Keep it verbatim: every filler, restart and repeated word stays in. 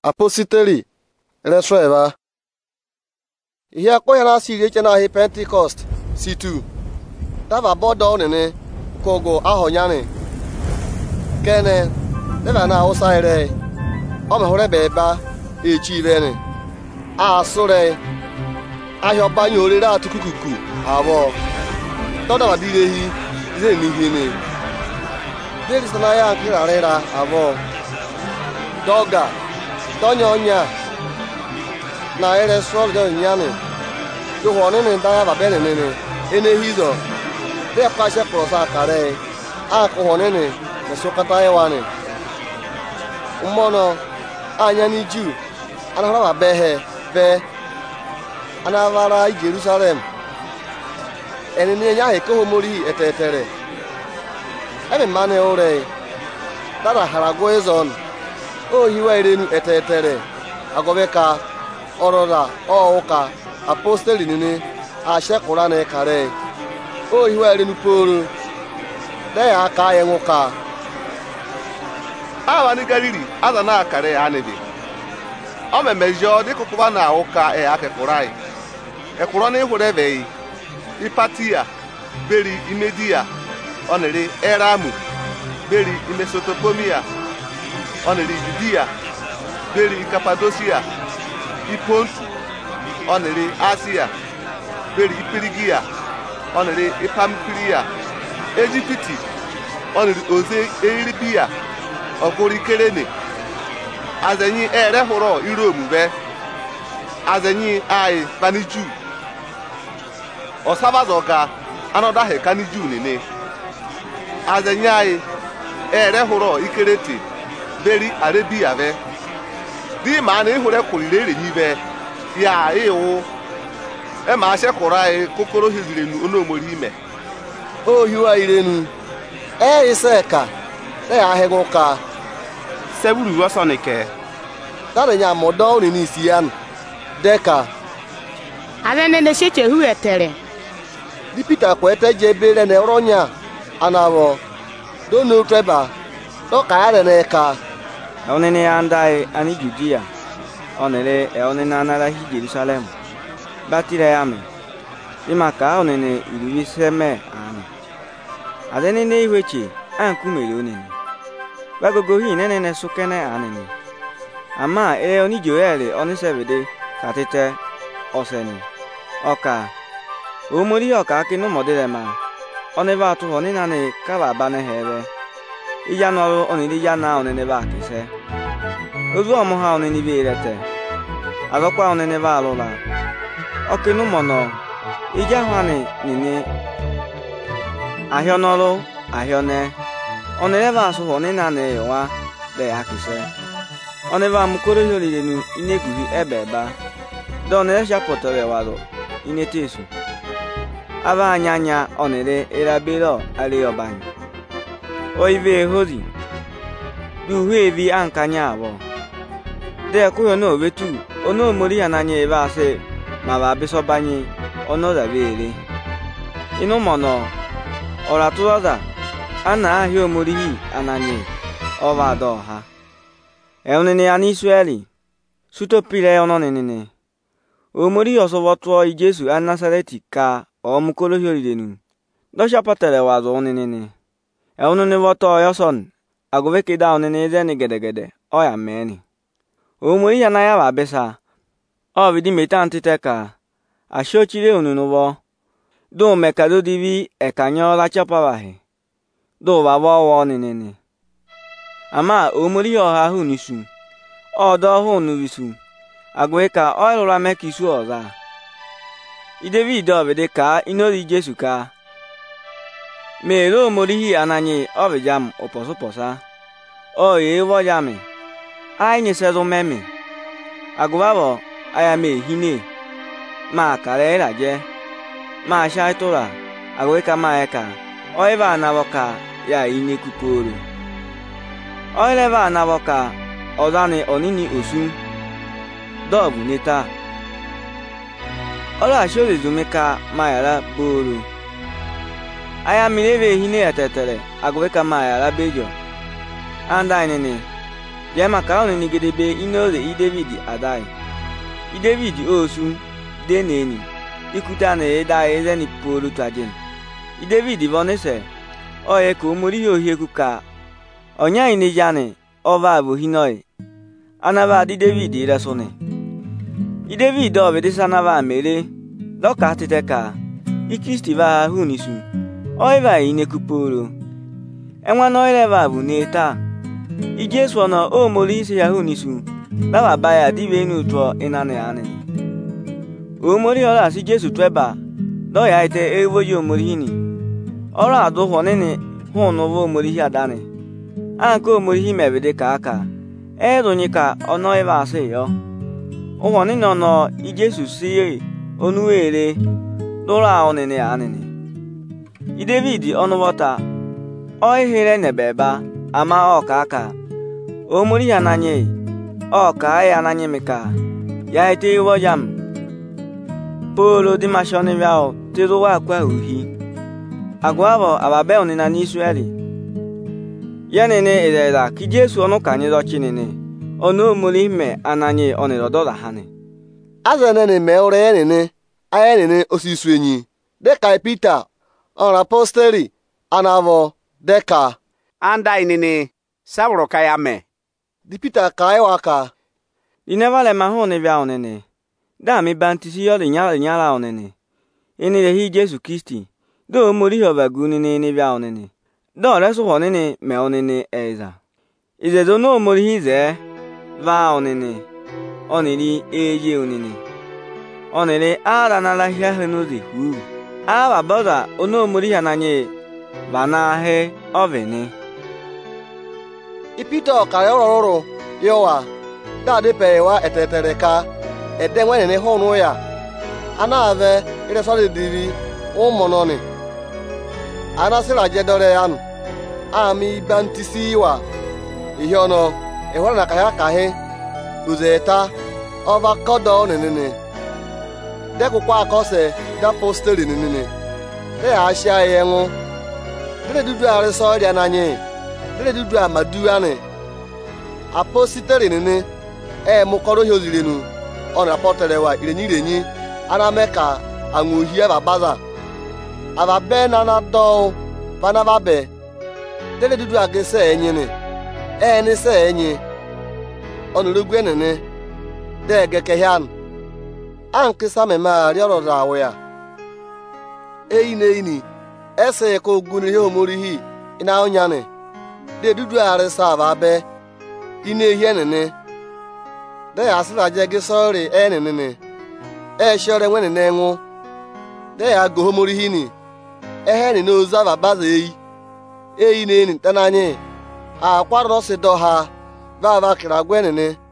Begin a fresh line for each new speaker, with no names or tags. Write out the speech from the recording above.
Apostoli Resreva. Ihe akpọ na siri eche na Pentecost situ. Dava bodo nene kogo ahonyane. Kene deva na osaire. O me hore beba echi vene. A sore. Ahio banyo re ra tukukuku abo. Toda ba direhi ze ni hene. Deri sana ya kira rera abo. Doga Tonyonya na ere swol do nyane do hone ne da ba bele ne ne ene hizo de pasha prosa kare a ko hone ne ne sokata e wane umono anya ni ju ana ba behe be ana vara Jerusalem ene ne nya he ko mori etetere ebe mane ore dara harago ezon o hiwa irenu etetere agobeka orora o uka apostoli nini ashe Qur'an kare o hiwa irenu poro de aka ye nwoka
awani galili aza na akare anibi o memejo de kukuba na uka e ake Qur'an e Qur'an ihurebe ipatia beri imedia onere eramu beri Mesopotamia onere Judea beri Cappadocia Ipontu onere Asia beri Pirigia onere Pamfilia Ejipiti onere oze Eribia okori Kerene azenyi ere horo Rome be azenyi ai kaniju osabazoga anoda he kaniju nene azenyi ai ere horo Ikerete beri Arabia ve di ma na ihure kulire nyibe ya ewo e ma se kora e kokoro hizire nu ono mori ime
o hiwa irenu e iseka e ahego ka
seburu wasonike
dare nya modo ni ni sian deka
alene ne sheche hu etere
di Peter kwete je bere ne ronya anawo do no treba do ka ya ne ka
onene andai ani Judea onere e onene anara hi Jerusalem batire yame imaka onene iriwi seme ani adene ne ihwechi ankumele onene bagogo hi nene ne sukene anene ama e oni Joel oni sebede katete oseni oka omori oka kinu modele ma oneva atu onina ne kala bane hebe iya nọrọ onini ya na onene ba kise ozu omu ha onini bi irete agokwa onene ba alula okinu mono ija hwani nini ahio nọrọ ahio ne onene ba asu onina ne wa de akise oneva mukoro yolile nu ineguri ebe ba do onene japotore waro inetesu aba anyanya onene erabelo ale obanyi oive hozi du hevi ankanya abo de kuyo no vetu ono mori ananya ebe ase ma ba biso banyi ono da vere inu mono ora tuwaza ana ahio mori ananya ova do ha e onene ani Israeli suto pile ono nenene o mori osowoto i Jesu an Nazareti ka o mukolo hiolidenu do shapatele wazo onene e onene voto yoson agove da onene zeni gedegede o ya meni o mori ya na ya ba besa o vidi metantiteka ashochire onunu wo do mekado divi e kanyo la chapawahe do babo wo onene ama o mori yo ha hu nisu o do hu nu visu agove ka o lura mekisu oza idevi do vede ka inori Jesu ka melo morihi ananye obejam oposo posa o ye wojame ai ni sezo meme agubabo aya me hine ma kare raje ma shaitora agweka maeka o eva naboka ya ine kuporo o eleva naboka odane onini osu dobu neta ola shole zumeka mayara boro aya mileve hine etetere agweka mayara bejo anda nene ya maka onene gedebe inole i David adai i David osu de neni ikuta na eda ezeni polu twajen i David vonese oye ko mori ohie kuka onya ine jane ova bu hinoi anaba di David resone i David obede sanava mere doka titeka i Kristi va hunisu oiva ine kuporo enwa noileva bu neta i Jesu no o mori ise ya hunisu baba baya divenu tro inane ane o mori ora si Jesu tweba do ya ite evojo mori hini ora adu honene hono vo mori hi adane anko mori hi mebede ka aka edonyika ono eva ase yo o honene no i Jesu si onuere dora onene anene i David ono wota o ihere nebeba ama oka aka o mori ya nanye oka ya nanye meka ya ite wojam polo di mashoni vyao tiro wa kwa uhi agwabo ababe onina ni Israeli yanene edela ki Jesu onu kanye do chinene onu mori me ananye oniro do da hane
azanene me ore nene ayenene osisu enyi deka Peter on apostoli anavo deka
anda inene sabro kaya me
di Peter kai waka
di never le mahone vya onene da mi bantisi yo le nyala nyala onene ini le hi Jesu Kristi do mori hoba gunene ne vya onene do reso honene me onene eza ize do no mori hize va onene oniri eje onene onere ara na la hia henuzi hu aba boda ono mori hananye bana he ovene
i Peter kai ororo yowa da de pewa etetereka ede nwenene honu ya anave ire sori divi umononi anasira jedore yan ami bantisi wa ihe ono ehora na kaya kahe uzeta ova kodo nenene deku kwa akose da posteri nenene de ashia yenwu de dudu are so dia nanye de dudu amadu ane aposteri nenene e mukoro hozirenu ona potere wa irenyi irenyi ana meka anwuhie babaza ababe na na do bana babe de dudu agese enyene e ni se enyi onurugwe nene de gekehan ankisa mema rioro rawo ya eyi ini ese ko gunu he omori hi ina onyane de dudu are sa babe ine ihe nene de asira je ge sorry enene e shore nwenene enwu de ya go omori hi ni ehe ni no zava baza eyi eyi ne ni tananye akwaro se do ha baba kira gwenene